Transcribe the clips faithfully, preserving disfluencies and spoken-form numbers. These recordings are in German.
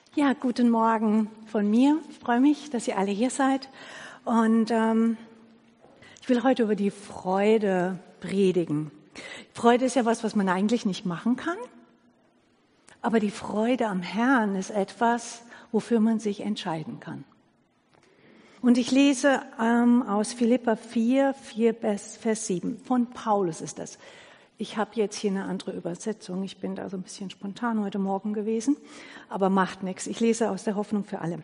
Ja, guten Morgen von mir. Ich freue mich, dass ihr alle hier seid. Und ähm, ich will heute über die Freude predigen. Freude ist ja was, was man eigentlich nicht machen kann. Aber die Freude am Herrn ist etwas, wofür man sich entscheiden kann. Und ich lese ähm, aus Philipper vier, vier Vers sieben. Von Paulus ist das. Ich habe jetzt hier eine andere Übersetzung. Ich bin da so ein bisschen spontan heute Morgen gewesen, aber macht nichts. Ich lese aus der Hoffnung für alle.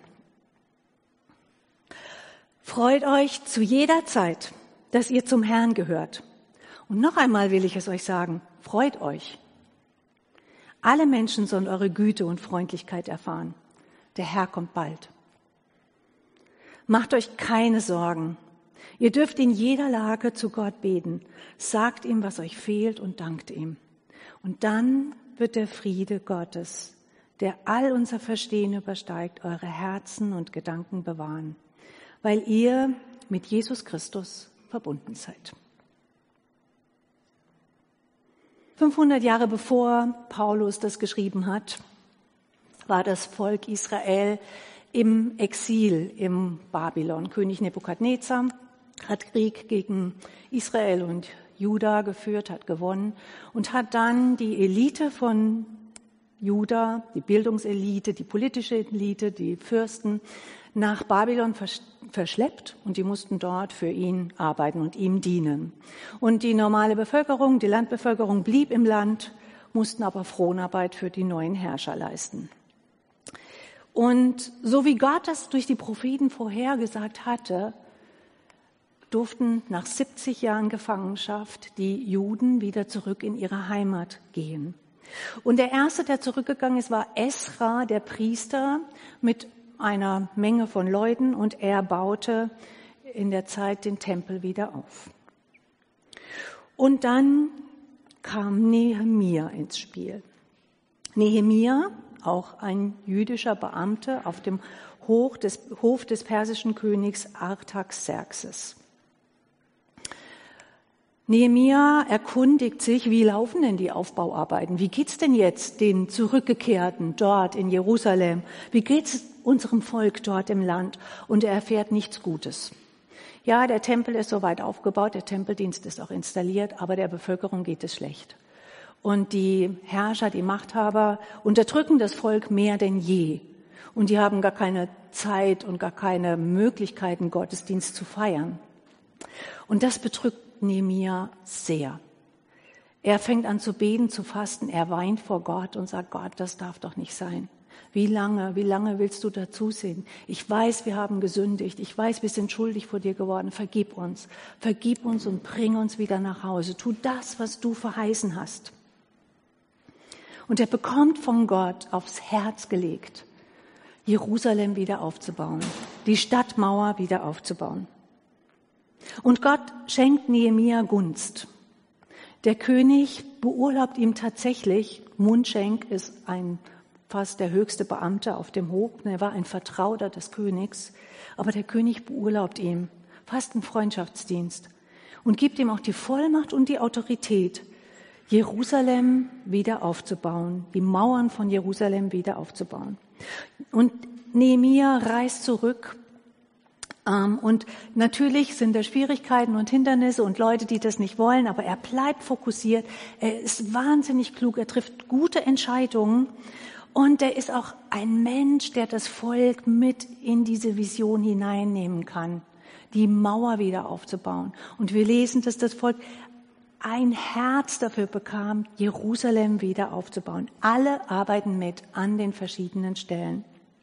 Freut euch zu jeder Zeit, dass ihr zum Herrn gehört. Und noch einmal will ich es euch sagen, freut euch. Alle Menschen sollen eure Güte und Freundlichkeit erfahren. Der Herr kommt bald. Macht euch keine Sorgen. Ihr dürft in jeder Lage zu Gott beten. Sagt ihm, was euch fehlt und dankt ihm. Und dann wird der Friede Gottes, der all unser Verstehen übersteigt, eure Herzen und Gedanken bewahren, weil ihr mit Jesus Christus verbunden seid. fünfhundert Jahre bevor Paulus das geschrieben hat, war das Volk Israel im Exil im Babylon. König Nebukadnezar hat Krieg gegen Israel und Juda geführt, hat gewonnen und hat dann die Elite von Juda, die Bildungselite, die politische Elite, die Fürsten nach Babylon verschleppt und die mussten dort für ihn arbeiten und ihm dienen. Und die normale Bevölkerung, die Landbevölkerung blieb im Land, mussten aber Fronarbeit für die neuen Herrscher leisten. Und so wie Gott das durch die Propheten vorhergesagt hatte, durften nach siebzig Jahren Gefangenschaft die Juden wieder zurück in ihre Heimat gehen. Und der erste, der zurückgegangen ist, war Esra, der Priester, mit einer Menge von Leuten, und er baute in der Zeit den Tempel wieder auf. Und dann kam Nehemia ins Spiel. Nehemia, auch ein jüdischer Beamter auf dem Hof des, Hof des persischen Königs Artaxerxes. Nehemia erkundigt sich, wie laufen denn die Aufbauarbeiten? Wie geht's denn jetzt den Zurückgekehrten dort in Jerusalem? Wie geht's unserem Volk dort im Land? Und er erfährt nichts Gutes. Ja, der Tempel ist soweit aufgebaut, der Tempeldienst ist auch installiert, aber der Bevölkerung geht es schlecht. Und die Herrscher, die Machthaber unterdrücken das Volk mehr denn je. Und die haben gar keine Zeit und gar keine Möglichkeiten, Gottesdienst zu feiern. Und das bedrückt Nehemia sehr. Er fängt an zu beten, zu fasten, er weint vor Gott und sagt, Gott, das darf doch nicht sein. Wie lange, wie lange willst du da zusehen? Ich weiß, wir haben gesündigt, ich weiß, wir sind schuldig vor dir geworden, vergib uns, vergib uns und bring uns wieder nach Hause. Tu das, was du verheißen hast. Und er bekommt von Gott aufs Herz gelegt, Jerusalem wieder aufzubauen, die Stadtmauer wieder aufzubauen. Und Gott schenkt Nehemia Gunst. Der König beurlaubt ihm tatsächlich, Mundschenk ist ein fast der höchste Beamte auf dem Hof, er war ein Vertrauter des Königs, aber der König beurlaubt ihm, fast einen Freundschaftsdienst, und gibt ihm auch die Vollmacht und die Autorität, Jerusalem wieder aufzubauen, die Mauern von Jerusalem wieder aufzubauen. Und Nehemia reist zurück. Und natürlich sind da Schwierigkeiten und Hindernisse und Leute, die das nicht wollen, aber er bleibt fokussiert, er ist wahnsinnig klug, er trifft gute Entscheidungen und er ist auch ein Mensch, der das Volk mit in diese Vision hineinnehmen kann, die Mauer wieder aufzubauen. Und wir lesen, dass das Volk ein Herz dafür bekam, Jerusalem wieder aufzubauen. Alle arbeiten mit an den verschiedenen Stellen.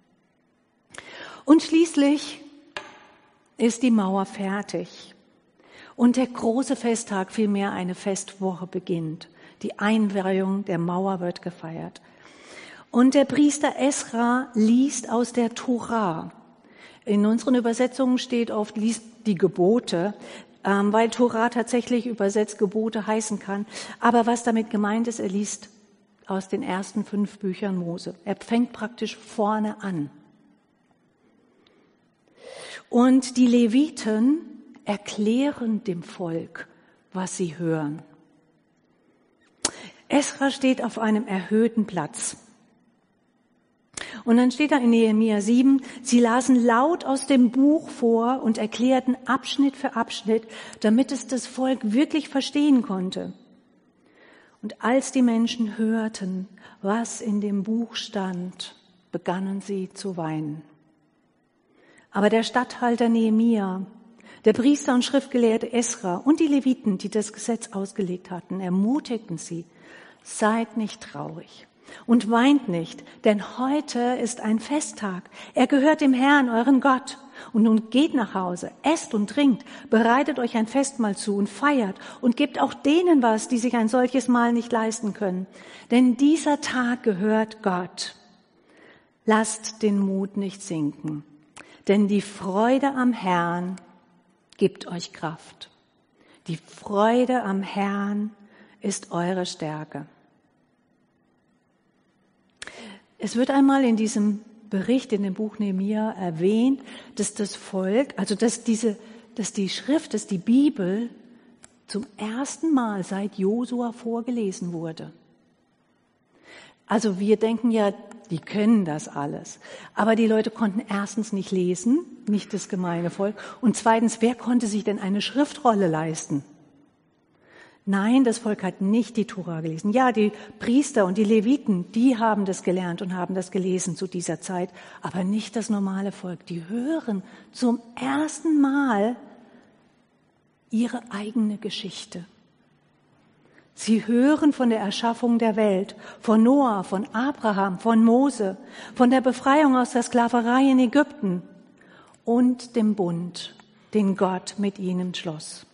Und schließlich ist die Mauer fertig. Und der große Festtag, vielmehr eine Festwoche, beginnt. Die Einweihung der Mauer wird gefeiert. Und der Priester Esra liest aus der Tora. In unseren Übersetzungen steht oft, liest die Gebote, weil Tora tatsächlich übersetzt Gebote heißen kann. Aber was damit gemeint ist, er liest aus den ersten fünf Büchern Mose. Er fängt praktisch vorne an. Und die Leviten erklären dem Volk, was sie hören. Esra steht auf einem erhöhten Platz. Und dann steht da in Nehemia sieben, sie lasen laut aus dem Buch vor und erklärten Abschnitt für Abschnitt, damit es das Volk wirklich verstehen konnte. Und als die Menschen hörten, was in dem Buch stand, begannen sie zu weinen. Aber der Statthalter Nehemia, der Priester und Schriftgelehrte Esra und die Leviten, die das Gesetz ausgelegt hatten, ermutigten sie, seid nicht traurig und weint nicht, denn heute ist ein Festtag. Er gehört dem Herrn, euren Gott. Und nun geht nach Hause, esst und trinkt, bereitet euch ein Festmahl zu und feiert und gebt auch denen was, die sich ein solches Mahl nicht leisten können. Denn dieser Tag gehört Gott. Lasst den Mut nicht sinken, denn die Freude am Herrn gibt euch Kraft. Die Freude am Herrn ist eure Stärke. Es wird einmal in diesem Bericht in dem Buch Nehemia erwähnt, dass das Volk, also dass diese, dass die Schrift, dass die Bibel zum ersten Mal seit Josua vorgelesen wurde. Also wir denken ja, die können das alles. Aber die Leute konnten erstens nicht lesen, nicht das gemeine Volk. Und zweitens, wer konnte sich denn eine Schriftrolle leisten? Nein, das Volk hat nicht die Tora gelesen. Ja, die Priester und die Leviten, die haben das gelernt und haben das gelesen zu dieser Zeit, aber nicht das normale Volk. Die hören zum ersten Mal ihre eigene Geschichte. Sie hören von der Erschaffung der Welt, von Noah, von Abraham, von Mose, von der Befreiung aus der Sklaverei in Ägypten und dem Bund, den Gott mit ihnen schloss.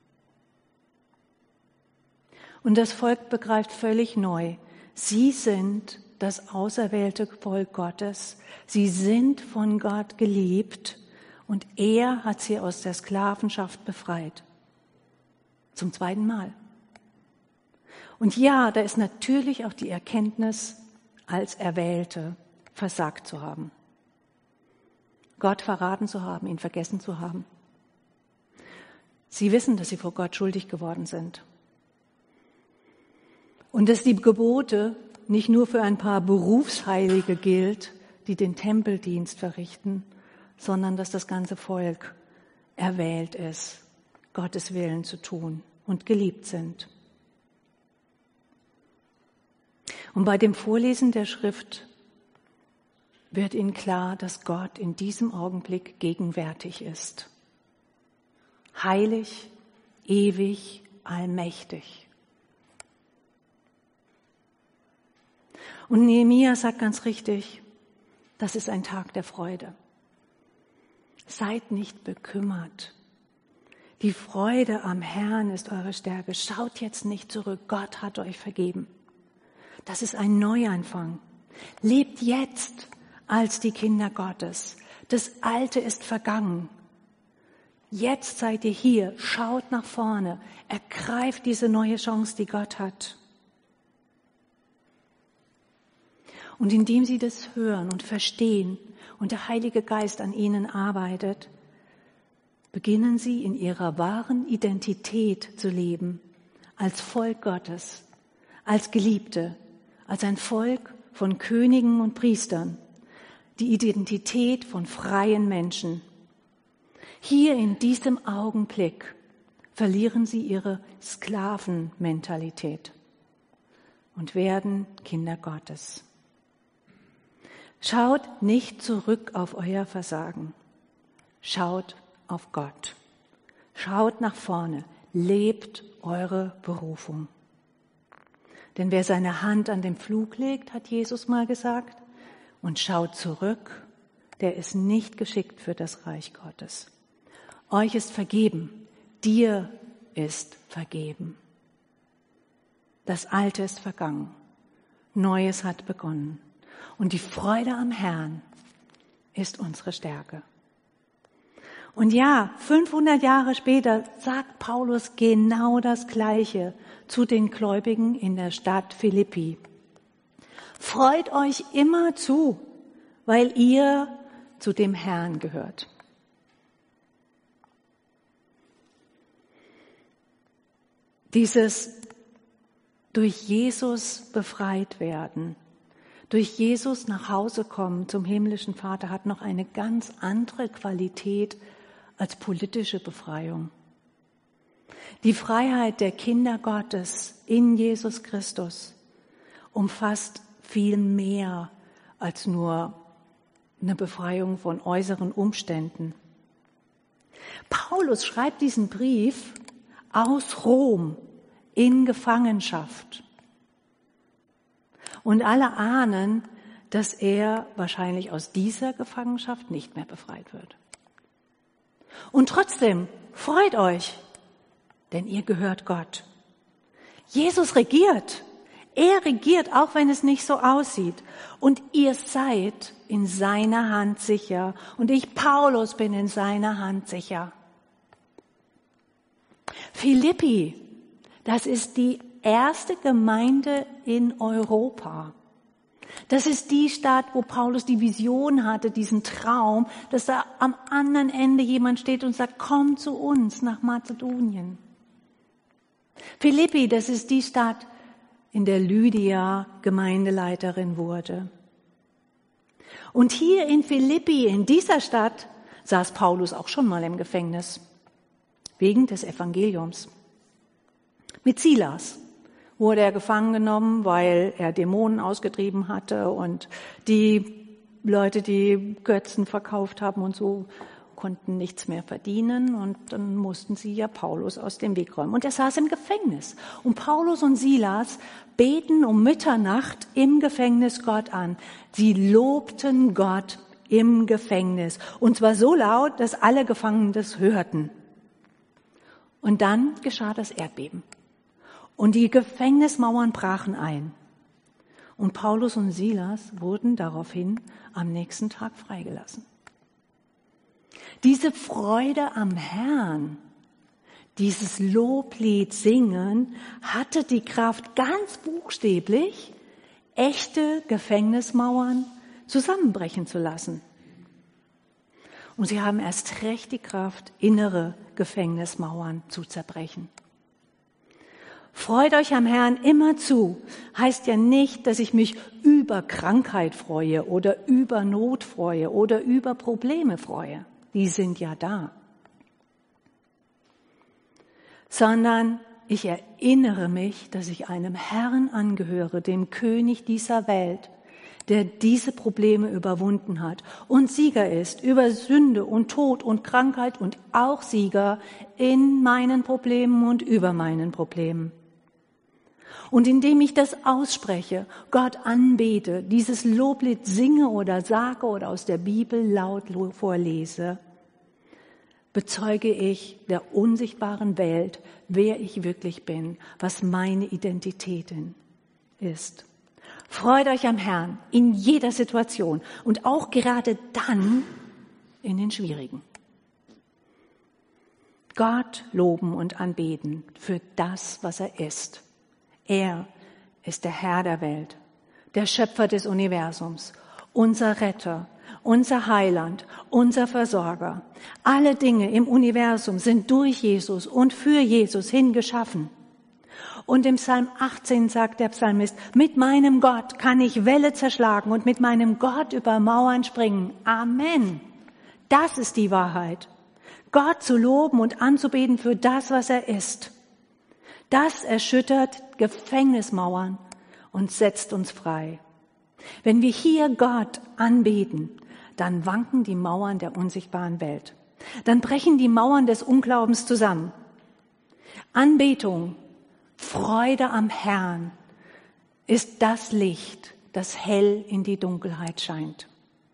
Und das Volk begreift völlig neu, sie sind das auserwählte Volk Gottes, sie sind von Gott geliebt und er hat sie aus der Sklavenschaft befreit. Zum zweiten Mal. Und ja, da ist natürlich auch die Erkenntnis, als Erwählte versagt zu haben. Gott verraten zu haben, ihn vergessen zu haben. Sie wissen, dass sie vor Gott schuldig geworden sind. Und dass die Gebote nicht nur für ein paar Berufsheilige gilt, die den Tempeldienst verrichten, sondern dass das ganze Volk erwählt ist, Gottes Willen zu tun und geliebt sind. Und bei dem Vorlesen der Schrift wird ihnen klar, dass Gott in diesem Augenblick gegenwärtig ist. Heilig, ewig, allmächtig. Und Nehemia sagt ganz richtig, das ist ein Tag der Freude. Seid nicht bekümmert. Die Freude am Herrn ist eure Stärke. Schaut jetzt nicht zurück. Gott hat euch vergeben. Das ist ein Neuanfang. Lebt jetzt als die Kinder Gottes. Das Alte ist vergangen. Jetzt seid ihr hier. Schaut nach vorne. Ergreift diese neue Chance, die Gott hat. Und indem sie das hören und verstehen und der Heilige Geist an ihnen arbeitet, beginnen sie in ihrer wahren Identität zu leben, als Volk Gottes, als Geliebte, als ein Volk von Königen und Priestern, die Identität von freien Menschen. Hier in diesem Augenblick verlieren sie ihre Sklavenmentalität und werden Kinder Gottes. Schaut nicht zurück auf euer Versagen. Schaut auf Gott. Schaut nach vorne. Lebt eure Berufung. Denn wer seine Hand an den Pflug legt, hat Jesus mal gesagt, und schaut zurück, der ist nicht geschickt für das Reich Gottes. Euch ist vergeben. Dir ist vergeben. Das Alte ist vergangen. Neues hat begonnen. Und die Freude am Herrn ist unsere Stärke. Und ja, fünfhundert Jahre später sagt Paulus genau das Gleiche zu den Gläubigen in der Stadt Philippi. Freut euch immer zu, weil ihr zu dem Herrn gehört. Dieses durch Jesus befreit werden durch Jesus nach Hause kommen zum himmlischen Vater hat noch eine ganz andere Qualität als politische Befreiung. Die Freiheit der Kinder Gottes in Jesus Christus umfasst viel mehr als nur eine Befreiung von äußeren Umständen. Paulus schreibt diesen Brief aus Rom in Gefangenschaft. Und alle ahnen, dass er wahrscheinlich aus dieser Gefangenschaft nicht mehr befreit wird. Und trotzdem, freut euch, denn ihr gehört Gott. Jesus regiert. Er regiert, auch wenn es nicht so aussieht. Und ihr seid in seiner Hand sicher. Und ich, Paulus, bin in seiner Hand sicher. Philippi, das ist die erste Gemeinde in Europa. Das ist die Stadt, wo Paulus die Vision hatte, diesen Traum, dass da am anderen Ende jemand steht und sagt, komm zu uns nach Mazedonien. Philippi, das ist die Stadt, in der Lydia Gemeindeleiterin wurde. Und hier in Philippi, in dieser Stadt, saß Paulus auch schon mal im Gefängnis, wegen des Evangeliums. Mit Silas wurde er gefangen genommen, weil er Dämonen ausgetrieben hatte und die Leute, die Götzen verkauft haben und so, konnten nichts mehr verdienen und dann mussten sie ja Paulus aus dem Weg räumen. Und er saß im Gefängnis. Und Paulus und Silas beten um Mitternacht im Gefängnis Gott an. Sie lobten Gott im Gefängnis. Und zwar so laut, dass alle Gefangenen das hörten. Und dann geschah das Erdbeben. Und die Gefängnismauern brachen ein. Und Paulus und Silas wurden daraufhin am nächsten Tag freigelassen. Diese Freude am Herrn, dieses Loblied singen, hatte die Kraft, ganz buchstäblich echte Gefängnismauern zusammenbrechen zu lassen. Und sie haben erst recht die Kraft, innere Gefängnismauern zu zerbrechen. Freut euch am Herrn immer zu, heißt ja nicht, dass ich mich über Krankheit freue oder über Not freue oder über Probleme freue. Die sind ja da. Sondern ich erinnere mich, dass ich einem Herrn angehöre, dem König dieser Welt, der diese Probleme überwunden hat und Sieger ist über Sünde und Tod und Krankheit und auch Sieger in meinen Problemen und über meinen Problemen. Und indem ich das ausspreche, Gott anbete, dieses Loblied singe oder sage oder aus der Bibel laut vorlese, bezeuge ich der unsichtbaren Welt, wer ich wirklich bin, was meine Identität ist. Freut euch am Herrn in jeder Situation und auch gerade dann in den schwierigen. Gott loben und anbeten für das, was er ist. Er ist der Herr der Welt, der Schöpfer des Universums, unser Retter, unser Heiland, unser Versorger. Alle Dinge im Universum sind durch Jesus und für Jesus hingeschaffen. Und im Psalm achtzehn sagt der Psalmist, mit meinem Gott kann ich Wälle zerschlagen und mit meinem Gott über Mauern springen. Amen. Das ist die Wahrheit. Gott zu loben und anzubeten für das, was er ist. Das erschüttert Gefängnismauern und setzt uns frei. Wenn wir hier Gott anbeten, dann wanken die Mauern der unsichtbaren Welt. Dann brechen die Mauern des Unglaubens zusammen. Anbetung, Freude am Herrn ist das Licht, das hell in die Dunkelheit scheint.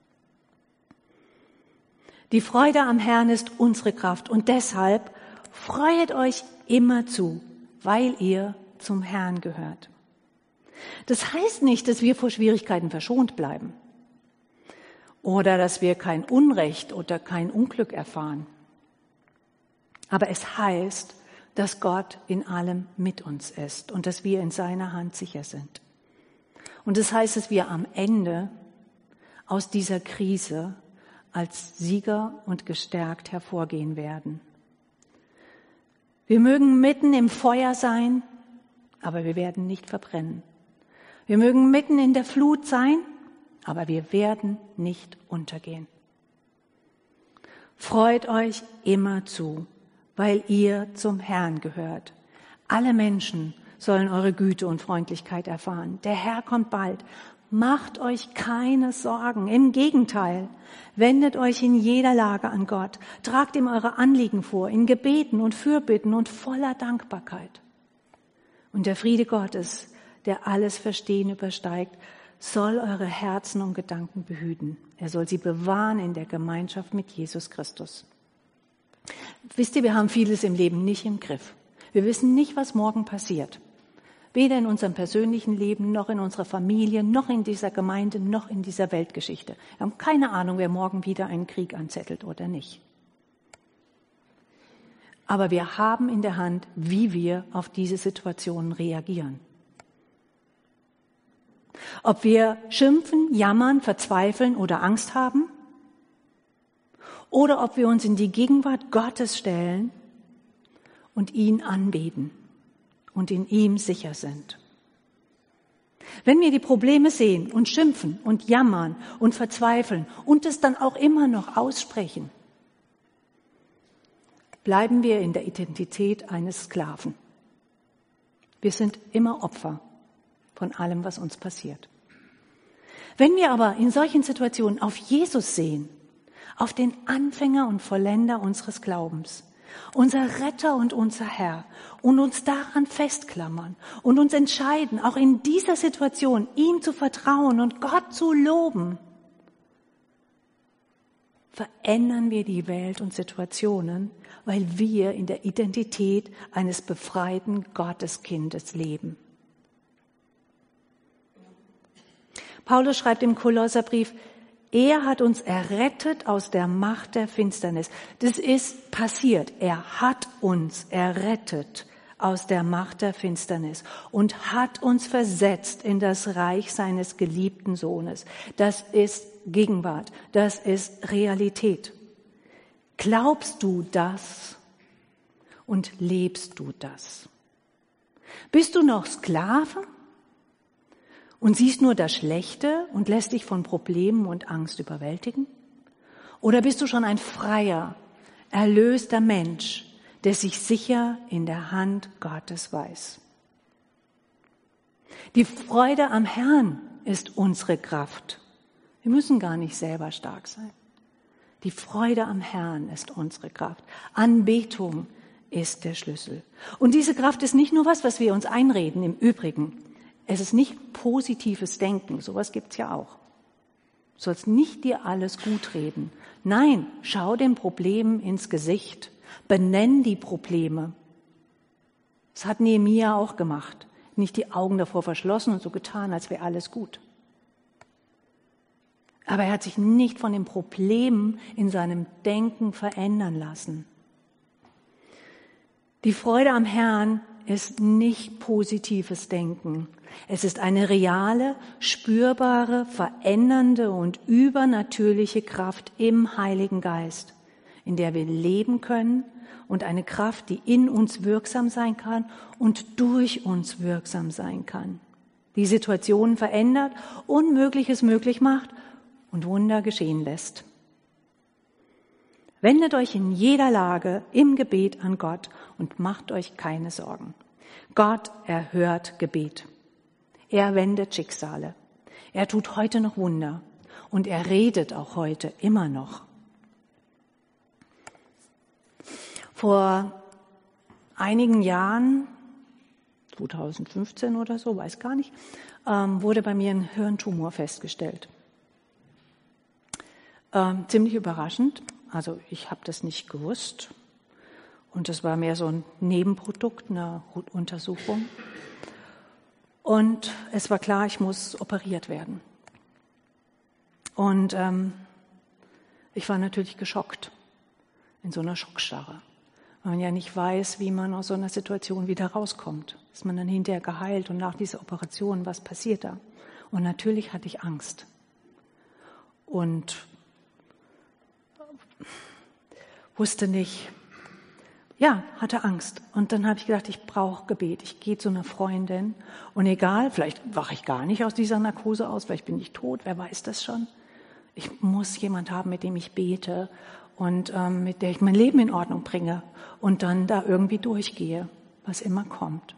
Die Freude am Herrn ist unsere Kraft und deshalb freut euch immer zu, weil ihr zum Herrn gehört. Das heißt nicht, dass wir vor Schwierigkeiten verschont bleiben oder dass wir kein Unrecht oder kein Unglück erfahren. Aber es heißt, dass Gott in allem mit uns ist und dass wir in seiner Hand sicher sind. Und das heißt, dass wir am Ende aus dieser Krise als Sieger und gestärkt hervorgehen werden. Wir mögen mitten im Feuer sein, aber wir werden nicht verbrennen. Wir mögen mitten in der Flut sein, aber wir werden nicht untergehen. Freut euch immer zu, weil ihr zum Herrn gehört. Alle Menschen sollen eure Güte und Freundlichkeit erfahren. Der Herr kommt bald. Macht euch keine Sorgen. Im Gegenteil, wendet euch in jeder Lage an Gott. Tragt ihm eure Anliegen vor, in Gebeten und Fürbitten und voller Dankbarkeit. Und der Friede Gottes, der alles Verstehen übersteigt, soll eure Herzen und Gedanken behüten. Er soll sie bewahren in der Gemeinschaft mit Jesus Christus. Wisst ihr, wir haben vieles im Leben nicht im Griff. Wir wissen nicht, was morgen passiert. Weder in unserem persönlichen Leben, noch in unserer Familie, noch in dieser Gemeinde, noch in dieser Weltgeschichte. Wir haben keine Ahnung, wer morgen wieder einen Krieg anzettelt oder nicht. Aber wir haben in der Hand, wie wir auf diese Situationen reagieren. Ob wir schimpfen, jammern, verzweifeln oder Angst haben, oder ob wir uns in die Gegenwart Gottes stellen und ihn anbeten und in ihm sicher sind. Wenn wir die Probleme sehen und schimpfen und jammern und verzweifeln und es dann auch immer noch aussprechen, bleiben wir in der Identität eines Sklaven. Wir sind immer Opfer von allem, was uns passiert. Wenn wir aber in solchen Situationen auf Jesus sehen, auf den Anfänger und Vollender unseres Glaubens, unser Retter und unser Herr, und uns daran festklammern und uns entscheiden, auch in dieser Situation ihm zu vertrauen und Gott zu loben, verändern wir die Welt und Situationen, weil wir in der Identität eines befreiten Gotteskindes leben. Paulus schreibt im Kolosserbrief, er hat uns errettet aus der Macht der Finsternis. Das ist passiert. Er hat uns errettet aus der Macht der Finsternis und hat uns versetzt in das Reich seines geliebten Sohnes. Das ist Gegenwart. Das ist Realität. Glaubst du das und lebst du das? Bist du noch Sklave? Und siehst nur das Schlechte und lässt dich von Problemen und Angst überwältigen? Oder bist du schon ein freier, erlöster Mensch, der sich sicher in der Hand Gottes weiß? Die Freude am Herrn ist unsere Kraft. Wir müssen gar nicht selber stark sein. Die Freude am Herrn ist unsere Kraft. Anbetung ist der Schlüssel. Und diese Kraft ist nicht nur was, was wir uns einreden, im Übrigen. Es ist nicht positives Denken, sowas gibt's ja auch. Du sollst nicht dir alles gut reden. Nein, schau den Problemen ins Gesicht, benenn die Probleme. Das hat Nehemia auch gemacht. Nicht die Augen davor verschlossen und so getan, als wäre alles gut. Aber er hat sich nicht von den Problemen in seinem Denken verändern lassen. Die Freude am Herrn ist nicht positives Denken. Es ist eine reale, spürbare, verändernde und übernatürliche Kraft im Heiligen Geist, in der wir leben können, und eine Kraft, die in uns wirksam sein kann und durch uns wirksam sein kann, die Situationen verändert, Unmögliches möglich macht und Wunder geschehen lässt. Wendet euch in jeder Lage im Gebet an Gott und macht euch keine Sorgen. Gott erhört Gebet. Er wendet Schicksale. Er tut heute noch Wunder und er redet auch heute immer noch. Vor einigen Jahren, zwanzig fünfzehn oder so, weiß gar nicht, ähm, wurde bei mir ein Hirntumor festgestellt. Ähm, ziemlich überraschend. Also ich habe das nicht gewusst. Und das war mehr so ein Nebenprodukt einer Untersuchung. Und es war klar, ich muss operiert werden. Und ähm, ich war natürlich geschockt, in so einer Schockstarre. Weil man ja nicht weiß, wie man aus so einer Situation wieder rauskommt. Ist man dann hinterher geheilt und nach dieser Operation, was passiert da? Und natürlich hatte ich Angst. Und wusste nicht, ja, hatte Angst. Und dann habe ich gedacht, ich brauche Gebet. Ich gehe zu einer Freundin und egal, vielleicht wache ich gar nicht aus dieser Narkose aus, vielleicht bin ich tot, wer weiß das schon. Ich muss jemand haben, mit dem ich bete und ähm, mit der ich mein Leben in Ordnung bringe und dann da irgendwie durchgehe, was immer kommt.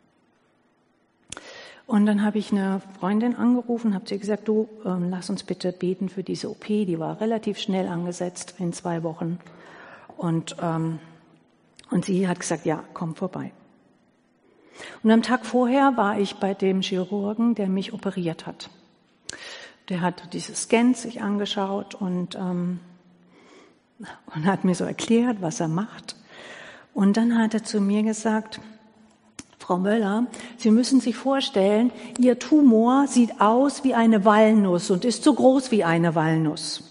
Und dann habe ich eine Freundin angerufen, habe sie gesagt, du, ähm, lass uns bitte beten für diese O P. Die war relativ schnell angesetzt, in zwei Wochen. Und ähm, Und sie hat gesagt, ja, komm vorbei. Und am Tag vorher war ich bei dem Chirurgen, der mich operiert hat. Der hat diese Scans sich angeschaut und, ähm, und hat mir so erklärt, was er macht. Und dann hat er zu mir gesagt, Frau Möller, Sie müssen sich vorstellen, Ihr Tumor sieht aus wie eine Walnuss und ist so groß wie eine Walnuss.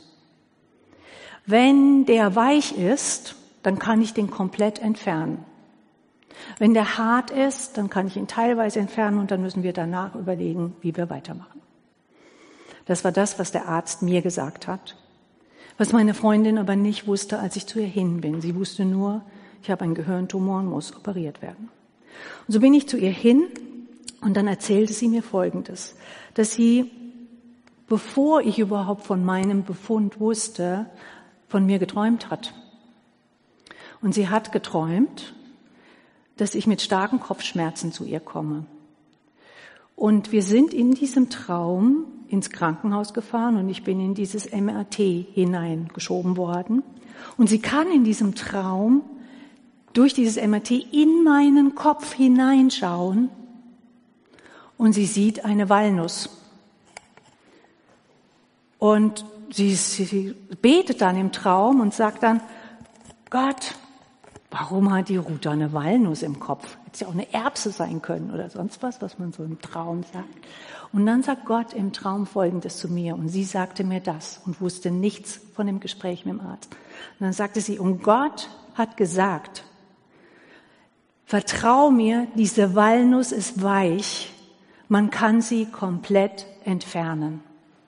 Wenn der weich ist, dann kann ich den komplett entfernen. Wenn der hart ist, dann kann ich ihn teilweise entfernen und dann müssen wir danach überlegen, wie wir weitermachen. Das war das, was der Arzt mir gesagt hat. Was meine Freundin aber nicht wusste, als ich zu ihr hin bin. Sie wusste nur, ich habe einen Gehirntumor und muss operiert werden. Und so bin ich zu ihr hin und dann erzählte sie mir Folgendes, dass sie, bevor ich überhaupt von meinem Befund wusste, von mir geträumt hat. Und sie hat geträumt, dass ich mit starken Kopfschmerzen zu ihr komme. Und wir sind in diesem Traum ins Krankenhaus gefahren und ich bin in dieses M R T hineingeschoben worden. Und sie kann in diesem Traum durch dieses M R T in meinen Kopf hineinschauen und sie sieht eine Walnuss. Und sie, sie betet dann im Traum und sagt dann, Gott, warum hat die Ruth eine Walnuss im Kopf? Hätte ja auch eine Erbse sein können oder sonst was, was man so im Traum sagt. Und dann sagt Gott im Traum Folgendes zu mir und sie sagte mir das und wusste nichts von dem Gespräch mit dem Arzt. Und dann sagte sie, und Gott hat gesagt, vertrau mir, diese Walnuss ist weich, man kann sie komplett entfernen.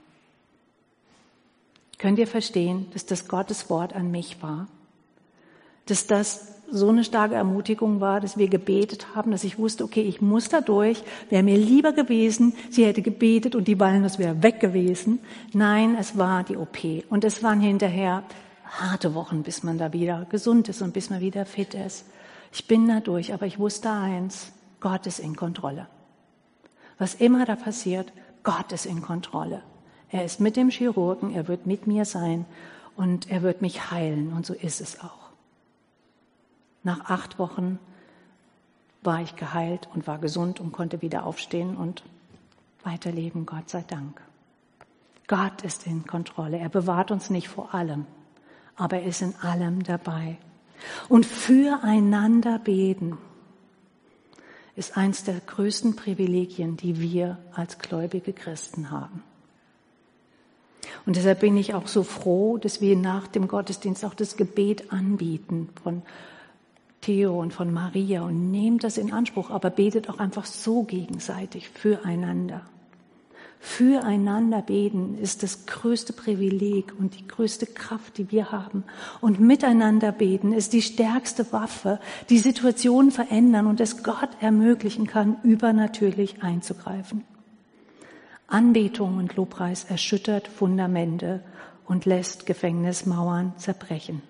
Könnt ihr verstehen, dass das Gottes Wort an mich war? Dass das so eine starke Ermutigung war, dass wir gebetet haben, dass ich wusste, okay, ich muss da durch. Wäre mir lieber gewesen, sie hätte gebetet und die Walnuss wäre weg gewesen. Nein, es war die O P. Und es waren hinterher harte Wochen, bis man da wieder gesund ist und bis man wieder fit ist. Ich bin da durch, aber ich wusste eins, Gott ist in Kontrolle. Was immer da passiert, Gott ist in Kontrolle. Er ist mit dem Chirurgen, er wird mit mir sein und er wird mich heilen. Und so ist es auch. Nach acht Wochen war ich geheilt und war gesund und konnte wieder aufstehen und weiterleben, Gott sei Dank. Gott ist in Kontrolle. Er bewahrt uns nicht vor allem, aber er ist in allem dabei. Und füreinander beten ist eins der größten Privilegien, die wir als gläubige Christen haben. Und deshalb bin ich auch so froh, dass wir nach dem Gottesdienst auch das Gebet anbieten von Theo und von Maria und nehmt das in Anspruch, aber betet auch einfach so gegenseitig füreinander. Füreinander beten ist das größte Privileg und die größte Kraft, die wir haben. Und miteinander beten ist die stärkste Waffe, die Situationen verändern und es Gott ermöglichen kann, übernatürlich einzugreifen. Anbetung und Lobpreis erschüttert Fundamente und lässt Gefängnismauern zerbrechen.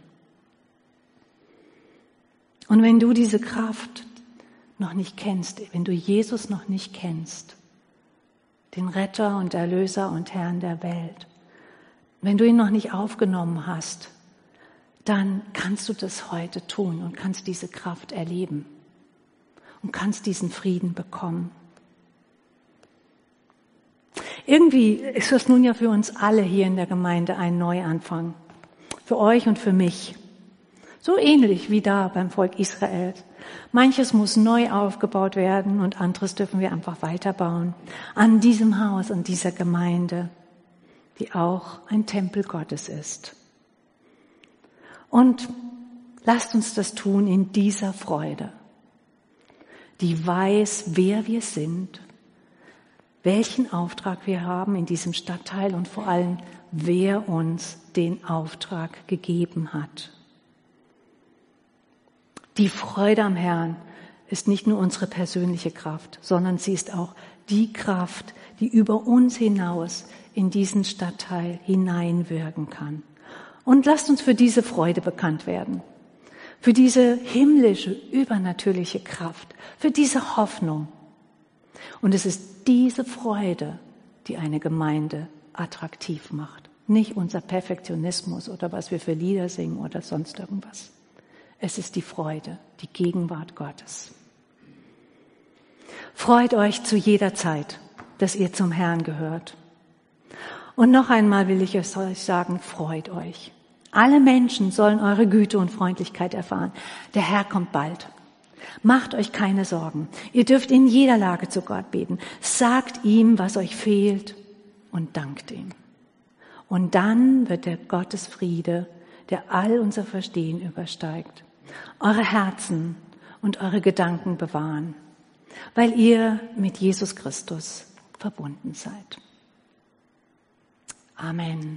Und wenn du diese Kraft noch nicht kennst, wenn du Jesus noch nicht kennst, den Retter und Erlöser und Herrn der Welt, wenn du ihn noch nicht aufgenommen hast, dann kannst du das heute tun und kannst diese Kraft erleben und kannst diesen Frieden bekommen. Irgendwie ist das nun ja für uns alle hier in der Gemeinde ein Neuanfang, für euch und für mich. So ähnlich wie da beim Volk Israel. Manches muss neu aufgebaut werden und anderes dürfen wir einfach weiterbauen. An diesem Haus, an dieser Gemeinde, die auch ein Tempel Gottes ist. Und lasst uns das tun in dieser Freude, die weiß, wer wir sind, welchen Auftrag wir haben in diesem Stadtteil und vor allem, wer uns den Auftrag gegeben hat. Die Freude am Herrn ist nicht nur unsere persönliche Kraft, sondern sie ist auch die Kraft, die über uns hinaus in diesen Stadtteil hineinwirken kann. Und lasst uns für diese Freude bekannt werden, für diese himmlische, übernatürliche Kraft, für diese Hoffnung. Und es ist diese Freude, die eine Gemeinde attraktiv macht. Nicht unser Perfektionismus oder was wir für Lieder singen oder sonst irgendwas. Es ist die Freude, die Gegenwart Gottes. Freut euch zu jeder Zeit, dass ihr zum Herrn gehört. Und noch einmal will ich euch sagen, freut euch. Alle Menschen sollen eure Güte und Freundlichkeit erfahren. Der Herr kommt bald. Macht euch keine Sorgen. Ihr dürft in jeder Lage zu Gott beten. Sagt ihm, was euch fehlt und dankt ihm. Und dann wird der Gottesfriede, der all unser Verstehen übersteigt, eure Herzen und eure Gedanken bewahren, weil ihr mit Jesus Christus verbunden seid. Amen.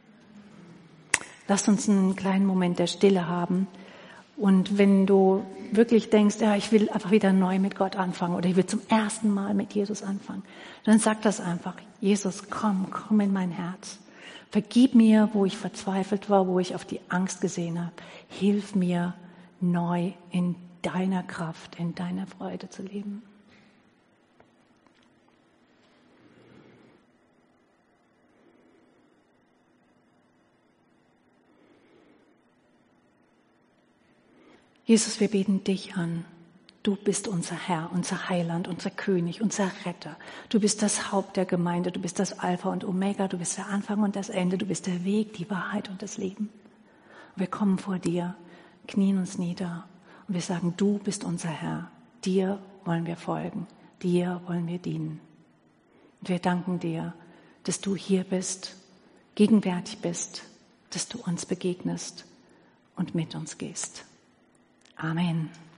Lasst uns einen kleinen Moment der Stille haben. Und wenn du wirklich denkst, ja, ich will einfach wieder neu mit Gott anfangen oder ich will zum ersten Mal mit Jesus anfangen, dann sag das einfach. Jesus, komm, komm in mein Herz. Vergib mir, wo ich verzweifelt war, wo ich auf die Angst gesehen habe. Hilf mir, neu in deiner Kraft, in deiner Freude zu leben. Jesus, wir beten dich an. Du bist unser Herr, unser Heiland, unser König, unser Retter. Du bist das Haupt der Gemeinde, du bist das Alpha und Omega, du bist der Anfang und das Ende, du bist der Weg, die Wahrheit und das Leben. Und wir kommen vor dir, knien uns nieder und wir sagen, du bist unser Herr. Dir wollen wir folgen, dir wollen wir dienen. Und wir danken dir, dass du hier bist, gegenwärtig bist, dass du uns begegnest und mit uns gehst. Amen.